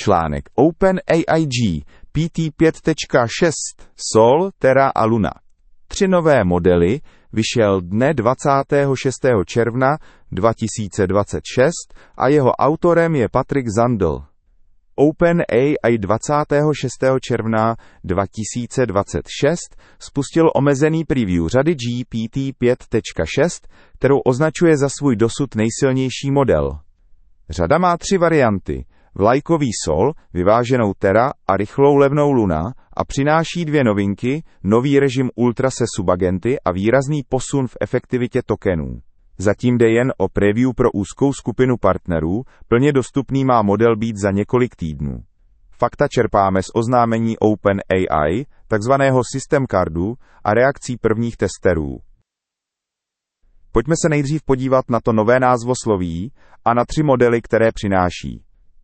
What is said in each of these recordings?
článek OpenAI GPT-5.6 Sol, Terra a Luna. 3 nové modely vyšel dne 26. června 2026 a jeho autorem je Patrick Zandl. OpenAI 26. června 2026 spustil omezený preview řady GPT-5.6, kterou označuje za svůj dosud nejsilnější model. Řada má 3 varianty: vlajkový Sol, vyváženou Terra a rychlou levnou Luna, a přináší 2 novinky, nový režim Ultra se subagenty a výrazný posun v efektivitě tokenů. Zatím jde jen o preview pro úzkou skupinu partnerů, plně dostupný má model být za několik týdnů. Fakta čerpáme z oznámení OpenAI, takzvaného System Cardu a reakcí prvních testerů. Pojďme se nejdřív podívat na to nové názvosloví a na 3 modely, které přináší.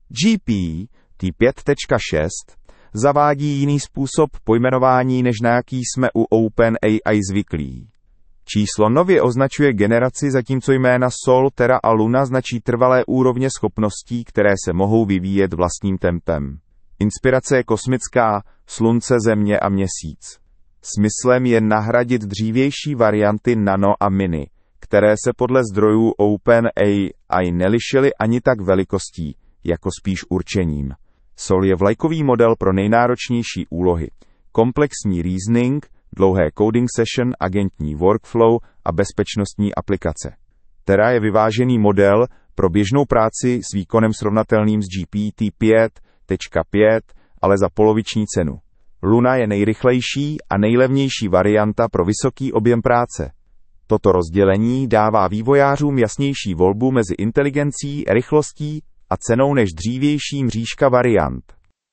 GPT-5.6 zavádí jiný způsob pojmenování, než na jaký jsme u OpenAI zvyklí. Číslo nově označuje generaci, zatímco jména Sol, Terra a Luna značí trvalé úrovně schopností, které se mohou vyvíjet vlastním tempem. Inspirace je kosmická, Slunce, Země a Měsíc. Smyslem je nahradit dřívější varianty Nano a Mini, které se podle zdrojů OpenAI nelišily ani tak velikostí, jako spíš určením. Sol je vlajkový model pro nejnáročnější úlohy, komplexní reasoning, dlouhé coding session, agentní workflow a bezpečnostní aplikace. Terra je vyvážený model pro běžnou práci s výkonem srovnatelným s GPT-5.5, ale za poloviční cenu. Luna je nejrychlejší a nejlevnější varianta pro vysoký objem práce. Toto rozdělení dává vývojářům jasnější volbu mezi inteligencí, rychlostí a cenou než dřívější mřížka variant.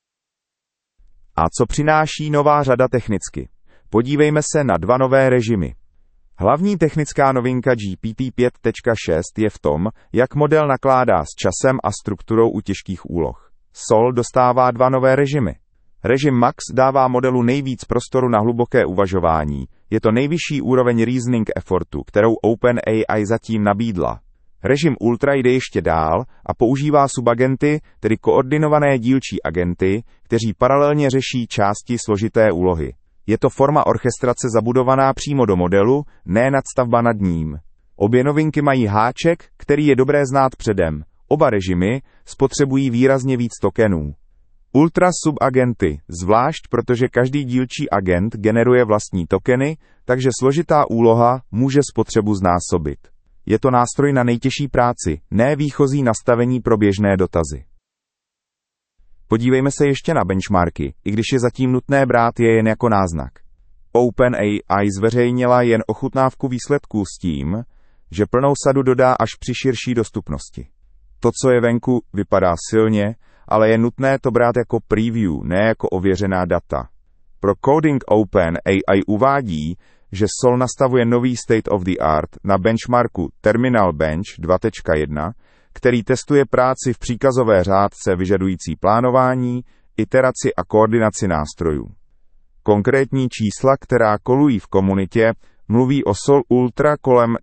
A co přináší nová řada technicky? Podívejme se na 2 nové režimy. Hlavní technická novinka GPT-5.6 je v tom, jak model nakládá s časem a strukturou u těžkých úloh. Sol dostává 2 nové režimy. Režim Max dává modelu nejvíc prostoru na hluboké uvažování. Je to nejvyšší úroveň reasoning effortu, kterou OpenAI zatím nabídla. Režim Ultra jde ještě dál a používá subagenty, tedy koordinované dílčí agenty, kteří paralelně řeší části složité úlohy. Je to forma orchestrace zabudovaná přímo do modelu, ne nadstavba nad ním. Obě novinky mají háček, který je dobré znát předem. Oba režimy spotřebují výrazně víc tokenů. Ultra subagenty, zvlášť protože každý dílčí agent generuje vlastní tokeny, takže složitá úloha může spotřebu znásobit. Je to nástroj na nejtěžší práci, ne výchozí nastavení pro běžné dotazy. Podívejme se ještě na benchmarky, i když je zatím nutné brát je jen jako náznak. OpenAI zveřejnila jen ochutnávku výsledků s tím, že plnou sadu dodá až při širší dostupnosti. To, co je venku, vypadá silně, ale je nutné to brát jako preview, ne jako ověřená data. Pro coding OpenAI uvádí, že Sol nastavuje nový state of the art na benchmarku Terminal Bench 2.1, který testuje práci v příkazové řádce vyžadující plánování, iteraci a koordinaci nástrojů. Konkrétní čísla, která kolují v komunitě, mluví o Sol Ultra kolem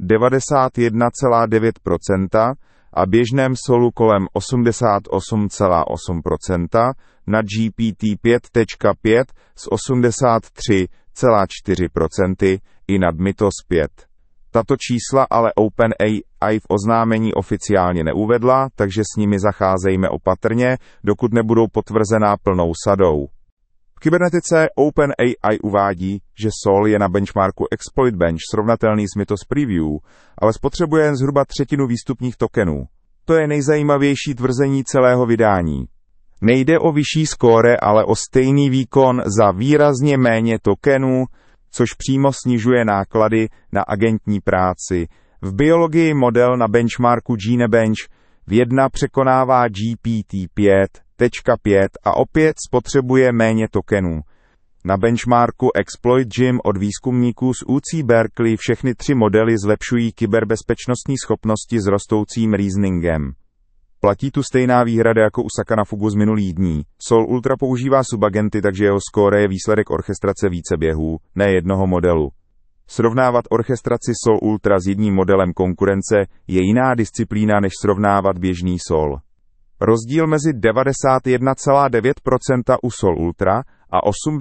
91,9% a běžném Solu kolem 88,8%, na GPT-5.5 s 83,4% i nad Mythos 5. Tato čísla ale OpenAI v oznámení oficiálně neuvedla, takže s nimi zacházejme opatrně, dokud nebudou potvrzená plnou sadou. V kybernetice OpenAI uvádí, že Sol je na benchmarku Exploit Bench srovnatelný s Mythos Preview, ale spotřebuje jen zhruba 1/3 výstupních tokenů. To je nejzajímavější tvrzení celého vydání. Nejde o vyšší skóre, ale o stejný výkon za výrazně méně tokenů, což přímo snižuje náklady na agentní práci. V biologii model na benchmarku Genebench v 1 překonává GPT-5.5 a opět spotřebuje méně tokenů. Na benchmarku Exploit Gym od výzkumníků z UC Berkeley všechny 3 modely zlepšují kyberbezpečnostní schopnosti s rostoucím reasoningem. Platí tu stejná výhrada jako u Sakana Fugu z minulých dní. Sol Ultra používá subagenty, takže jeho skóre je výsledek orchestrace více běhů, ne jednoho modelu. Srovnávat orchestraci Sol Ultra s jedním modelem konkurence je jiná disciplína, než srovnávat běžný Sol. Rozdíl mezi 91,9% u Sol Ultra a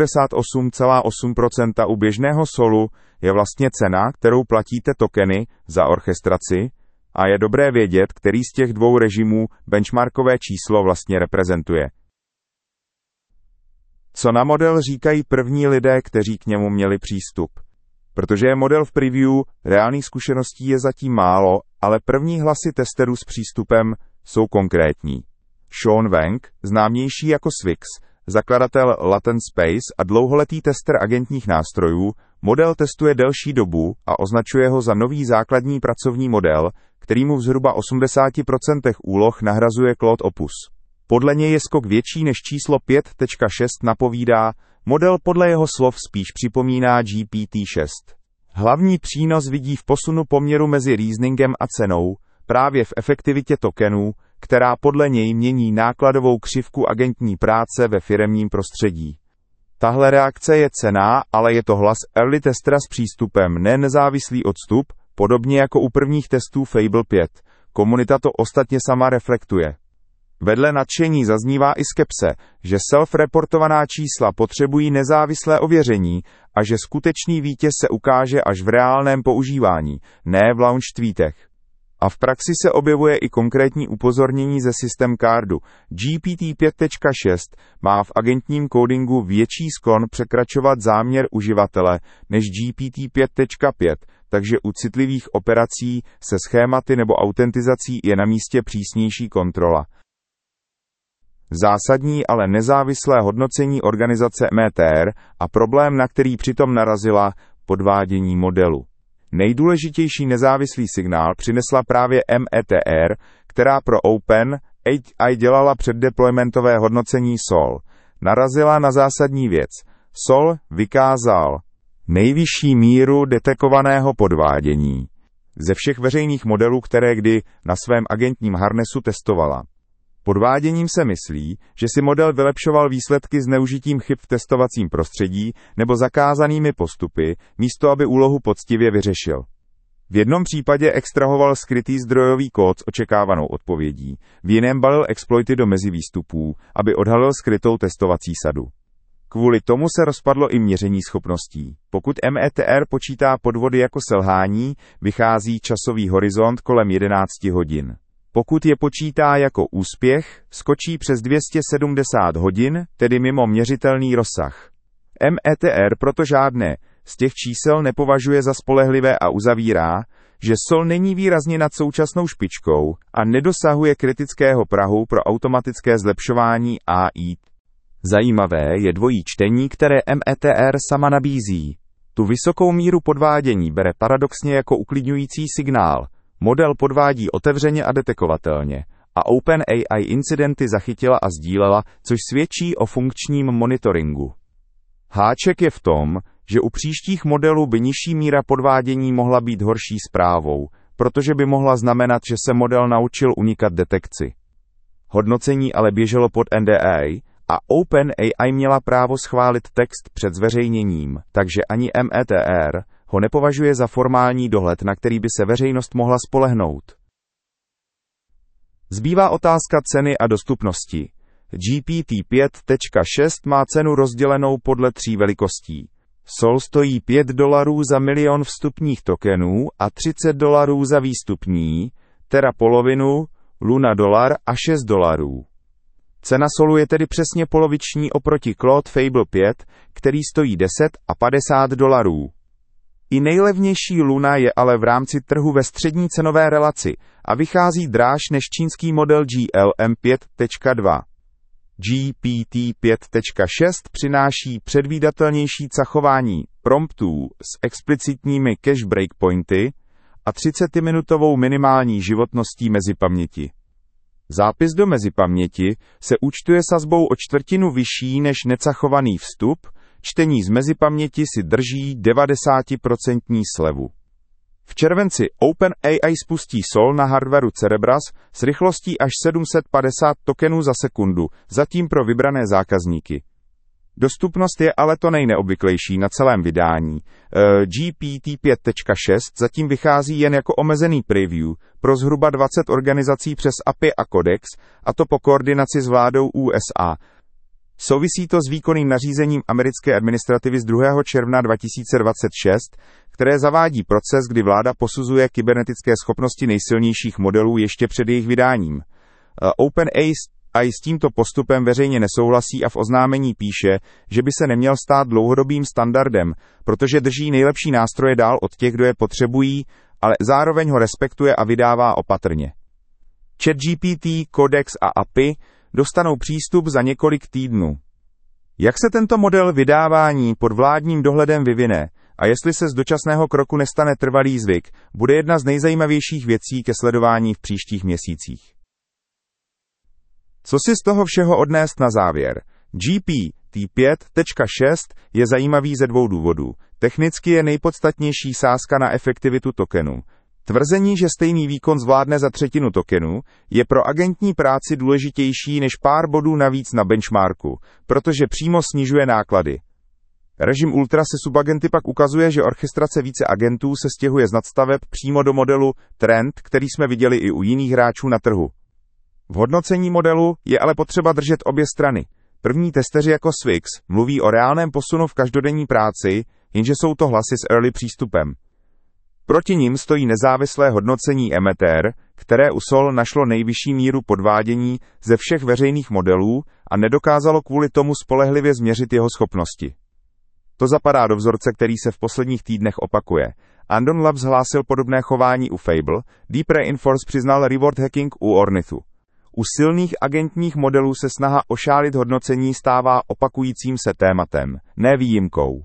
88,8% u běžného Solu je vlastně cena, kterou platíte tokeny za orchestraci, a je dobré vědět, který z těch dvou režimů benchmarkové číslo vlastně reprezentuje. Co na model říkají první lidé, kteří k němu měli přístup? Protože je model v preview, reálných zkušeností je zatím málo, ale první hlasy testerů s přístupem jsou konkrétní. Sean Wang, známější jako Swix, zakladatel Latent Space a dlouholetý tester agentních nástrojů, model testuje delší dobu a označuje ho za nový základní pracovní model, který mu v zhruba 80% úloh nahrazuje Claude Opus. Podle něj je skok větší než číslo 5.6 napovídá, model podle jeho slov spíš připomíná GPT-6. Hlavní přínos vidí v posunu poměru mezi reasoningem a cenou, právě v efektivitě tokenů, která podle něj mění nákladovou křivku agentní práce ve firemním prostředí. Tahle reakce je cenná, ale je to hlas early testera s přístupem, ne nezávislý odstup, podobně jako u prvních testů Fable 5. Komunita to ostatně sama reflektuje. Vedle nadšení zaznívá i skepse, že self-reportovaná čísla potřebují nezávislé ověření a že skutečný vítěz se ukáže až v reálném používání, ne v launch tweetech. A v praxi se objevuje i konkrétní upozornění ze systém cardu. GPT 5.6 má v agentním kódingu větší sklon překračovat záměr uživatele než GPT 5.5, takže u citlivých operací se schématy nebo autentizací je na místě přísnější kontrola. Zásadní, ale nezávislé hodnocení organizace METR a problém, na který přitom narazila, podvádění modelu. Nejdůležitější nezávislý signál přinesla právě METR, která pro OpenAI dělala předdeploymentové hodnocení Sol. Narazila na zásadní věc. Sol vykázal nejvyšší míru detekovaného podvádění ze všech veřejných modelů, které kdy na svém agentním harnesu testovala. Podváděním se myslí, že si model vylepšoval výsledky zneužitím chyb v testovacím prostředí nebo zakázanými postupy, místo aby úlohu poctivě vyřešil. V jednom případě extrahoval skrytý zdrojový kód s očekávanou odpovědí, v jiném balil exploity do mezivýstupů, aby odhalil skrytou testovací sadu. Kvůli tomu se rozpadlo i měření schopností. Pokud METR počítá podvody jako selhání, vychází časový horizont kolem 11 hodin. Pokud je počítá jako úspěch, skočí přes 270 hodin, tedy mimo měřitelný rozsah. METR proto žádné z těch čísel nepovažuje za spolehlivé a uzavírá, že Sol není výrazně nad současnou špičkou a nedosahuje kritického prahu pro automatické zlepšování AI. Zajímavé je dvojí čtení, které METR sama nabízí. Tu vysokou míru podvádění bere paradoxně jako uklidňující signál. Model podvádí otevřeně a detekovatelně a OpenAI incidenty zachytila a sdílela, což svědčí o funkčním monitoringu. Háček je v tom, že u příštích modelů by nižší míra podvádění mohla být horší zprávou, protože by mohla znamenat, že se model naučil unikat detekci. Hodnocení ale běželo pod NDA a OpenAI měla právo schválit text před zveřejněním, takže ani METR ho nepovažuje za formální dohled, na který by se veřejnost mohla spolehnout. Zbývá otázka ceny a dostupnosti. GPT 5.6 má cenu rozdělenou podle 3 velikostí. Sol stojí $5 za milion vstupních tokenů a $30 za výstupní, Terra polovinu, Luna $1 a $6. Cena Solu je tedy přesně poloviční oproti Claude Fable 5, který stojí $10 a $50. I nejlevnější Luna je ale v rámci trhu ve střední cenové relaci a vychází dráž než čínský model GLM 5.2. GPT 5.6 přináší předvídatelnější cachování promptů s explicitními cache breakpointy a 30-minutovou minimální životností mezipaměti. Zápis do mezipaměti se účtuje sazbou o 1/4 vyšší než necachovaný vstup, čtení z mezipaměti si drží 90% slevu. V červenci OpenAI spustí Sol na hardwareu Cerebras s rychlostí až 750 tokenů za sekundu, zatím pro vybrané zákazníky. Dostupnost je ale to nejneobvyklejší na celém vydání. GPT-5.6 zatím vychází jen jako omezený preview pro zhruba 20 organizací přes API a Codex, a to po koordinaci s vládou USA. Souvisí to s výkonným nařízením americké administrativy z 2. června 2026, které zavádí proces, kdy vláda posuzuje kybernetické schopnosti nejsilnějších modelů ještě před jejich vydáním. OpenAI s tímto postupem veřejně nesouhlasí a v oznámení píše, že by se neměl stát dlouhodobým standardem, protože drží nejlepší nástroje dál od těch, kdo je potřebují, ale zároveň ho respektuje a vydává opatrně. ChatGPT, Codex a API dostanou přístup za několik týdnů. Jak se tento model vydávání pod vládním dohledem vyvine a jestli se z dočasného kroku nestane trvalý zvyk, bude jedna z nejzajímavějších věcí ke sledování v příštích měsících. Co si z toho všeho odnést na závěr? GPT-5.6 je zajímavý ze dvou důvodů. Technicky je nejpodstatnější sázka na efektivitu tokenu. Tvrzení, že stejný výkon zvládne za třetinu tokenu, je pro agentní práci důležitější než pár bodů navíc na benchmarku, protože přímo snižuje náklady. Režim Ultra se subagenty pak ukazuje, že orchestrace více agentů se stěhuje z nadstaveb přímo do modelu Trend, který jsme viděli i u jiných hráčů na trhu. V hodnocení modelu je ale potřeba držet obě strany. První testeři jako Swix mluví o reálném posunu v každodenní práci, jenže jsou to hlasy s early přístupem. Proti nim stojí nezávislé hodnocení Emeter, které u Sol našlo nejvyšší míru podvádění ze všech veřejných modelů a nedokázalo kvůli tomu spolehlivě změřit jeho schopnosti. To zapadá do vzorce, který se v posledních týdnech opakuje. Andon Labs hlásil podobné chování u Fable, Deep Reinforce přiznal reward hacking u Ornithu. U silných agentních modelů se snaha ošálit hodnocení stává opakujícím se tématem, ne výjimkou.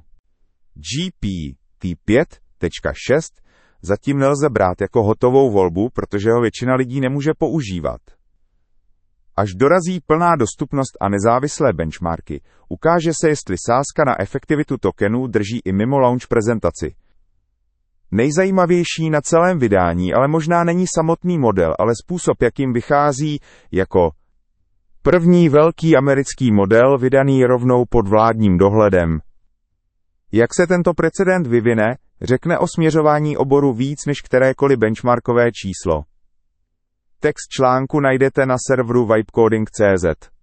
GPT-5.6 zatím nelze brát jako hotovou volbu, protože ho většina lidí nemůže používat. Až dorazí plná dostupnost a nezávislé benchmarky, ukáže se, jestli sázka na efektivitu tokenů drží i mimo launch prezentaci. Nejzajímavější na celém vydání ale možná není samotný model, ale způsob, jakým vychází jako první velký americký model vydaný rovnou pod vládním dohledem. Jak se tento precedent vyvine, řekne o směřování oboru víc než kterékoliv benchmarkové číslo. Text článku najdete na serveru vibecoding.cz.